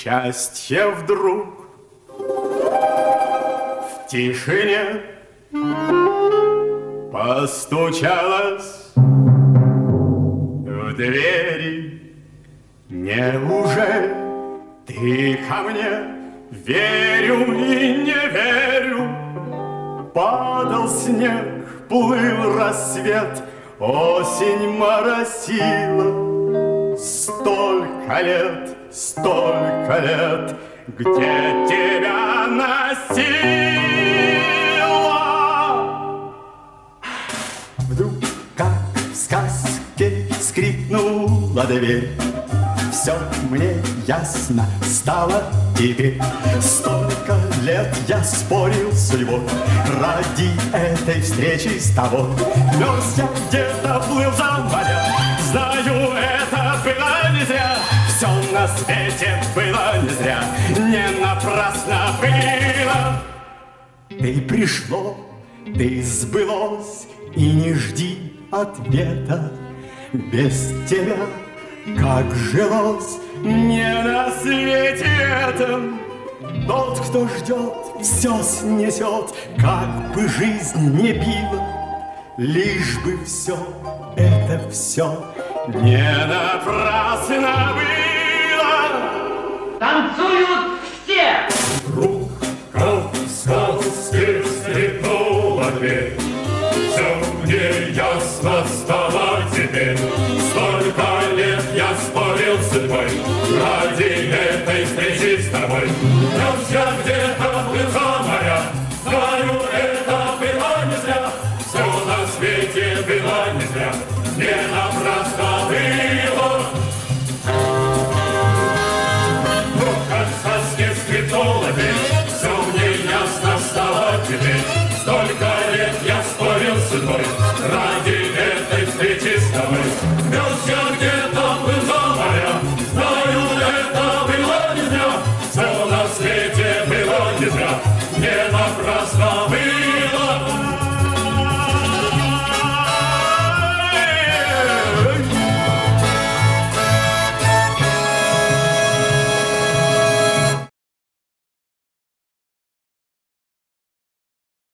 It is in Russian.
Счастье вдруг в тишине постучалось в двери. Неужели ты ко мне? Верю и не верю. Падал снег, плыл рассвет, осень моросила. Столько лет, где тебя носила. Вдруг, как в сказке, скрипнула дверь. Все мне ясно стало теперь. Столько лет я спорил с судьбой ради этой встречи с тобой. Мерз я где-то, плыл за моря. Знаю, это было не зря. Все на свете было не зря. Не напрасно было. Ты пришло, ты сбылось, и не жди ответа. Без тебя как жилось мне на свете этом. Тот, кто ждет, все снесет, как бы жизнь не била. Лишь бы все, это все не напрасно было. Танцуют все! Вдруг, как в сказке, скрипнула дверь. Все мне ясно стало теперь. Столько лет я спорил с судьбой ради этой встречи с тобой. Мерз я где-то, плыл за моря. Знаю, это было не зря. Все на свете было не зря. Не напрасно было. Вдруг, как в сказке, скрипнула дверь. Все мне ясно стало теперь. Столько лет я спорил с судьбой ради этой встречи с тобой. Мерз я где-то, плыл за моря. Знаю, это было не зря. Все на свете было не зря.